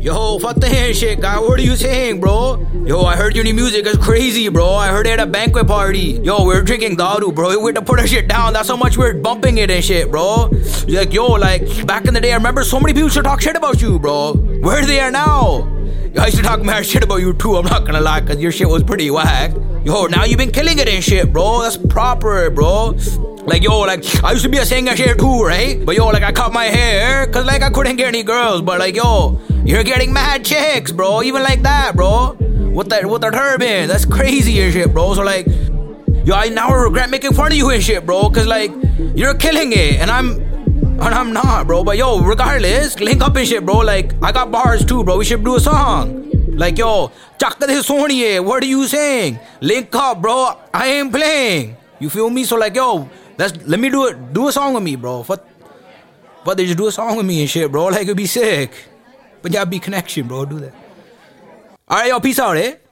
Yo, fuck the handshake, guy. What are you saying, bro? Yo, I heard your new music is crazy, bro. I heard it at a banquet party. Yo, we're drinking daru, bro. We had to put our shit down. That's how much we're bumping it and shit, bro. Like, yo, like, back in the day, I remember so many people used to talk shit about you, bro. Where they are now? Yo, I used to talk mad shit about you, too. I'm not gonna lie, because your shit was pretty whack. Yo, now you've been killing it and shit, bro. That's proper, bro. Like, yo, like, I used to be a singer shit too, right? But yo, like, I cut my hair, cause like, I couldn't get any girls. But like, yo, you're getting mad chicks, bro. Even like that, bro. With the turban. That's crazy and shit, bro. So like, yo, I now regret making fun of you and shit, bro. Cause like, you're killing it. And I'm not, bro. But yo, regardless, link up and shit, bro. Like, I got bars too, bro. We should do a song. Like, yo, chakka de soniye. What are you saying? Link up, bro. I ain't playing. You feel me? So like, yo, let me do a song with me, bro. But they just do a song with me and shit, bro. Like, it'd be sick. Punjabi connection, bro. Do that. Alright, yo, peace out, eh?